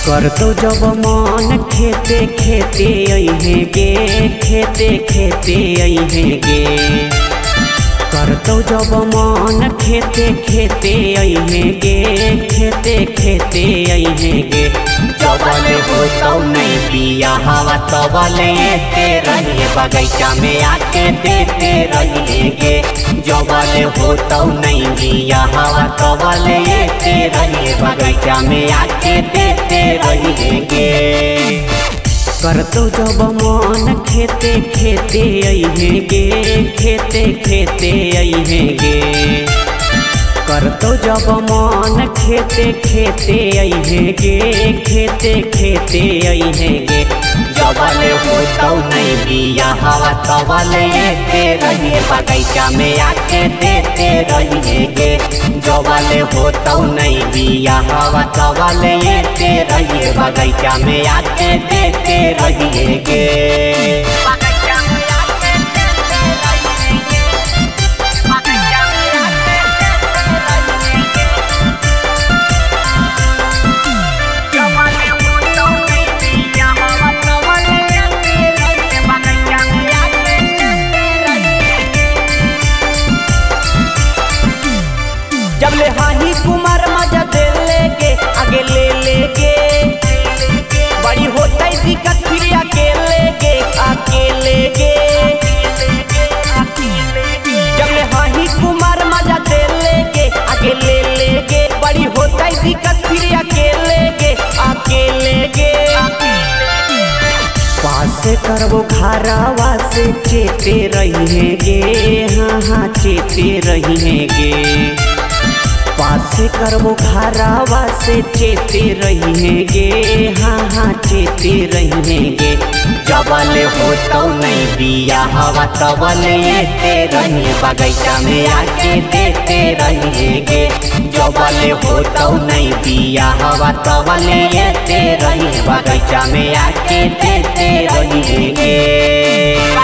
करतो जब मन खेते खेते अइहे गे, खेते खेते अइहे गे। करतो जब मन खेते खेते अइहे गे, खेते खेते अइहे गे। जबले होतौ नहीं बिया हवा तबले ते रहिए बगीचा में आके देते रहिए गे। जबले होतौ नहीं बिया हवा तबले ते रहिए बगीचा में आके देते रहिए गे। करतो जब मन खेते खेते अइहे गे, खेते खेते अइहे गे। करतो जब मन खेते खेते अइहे गे, खेते खेते अइहे गे। जबले होतौ नहीं बिया हवा तबले ते रहिए बगीचा में आके देते रहिए गे। जबले होतौ नहीं बिया हवा तबले ते रहिए बगीचा में आके देते रहिए गे। जबले हाही कुमार मजा दे लेके आगे ले लेके। बड़ी होता है दिक्कत फिर अकेले गे, अकेले गे। जबले हाही कुमार मजा दे लेके आगे ले लेके। बड़ी होता है दिक्कत फिर अकेले गे, अकेले गे। पास करबो घरवा से चेते रहिए गे, हाँ हाँ चेते रहिए गे। पास करबो घरवा से चेते रहिए गे, हाँ हाँ चेते रहिए गे। जबले होतौ नहीं बिया हवा तबले ते रहिए बगीचा में आके देते रहिए गे। जबले होतौ नहीं बिया हवा तबले ते रहिए बगीचा में आके देते रहिए गे।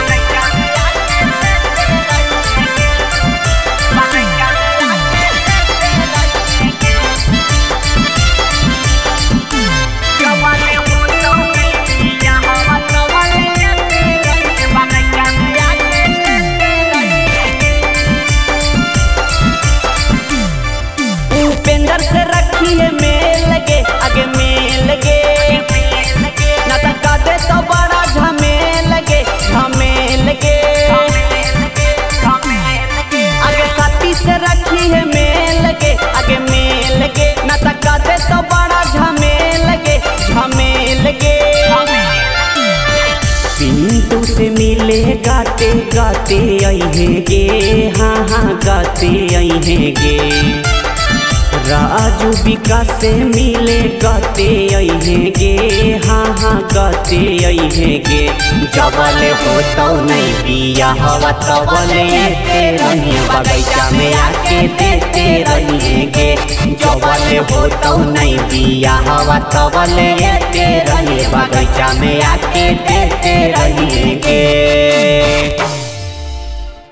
उपेंद्र से रखिए मेल गे, आगे मेल गे। ना तका दे तो बड़ा झमेल गे, झमेल गे। आगे साथी से रखिए मेल गे, आगे मेल गे। ना तका दे तो बड़ा झमेल गे, झमेल गे। पिंटू से मिले गाते गाते अइहे गे, हाँ हाँ गाते अइहे गे। राजू विकास से मिले गाते अइहे गे, हाँ हाँ गाते अइहे गे। जबले होतौ नहीं बिया हवा तबले ते रहिए बगीचा में आके देते रहिए गे। जबले होतौ नहीं बिया हवा तबले ते रहिए बगीचा में आके देते रहिए गे।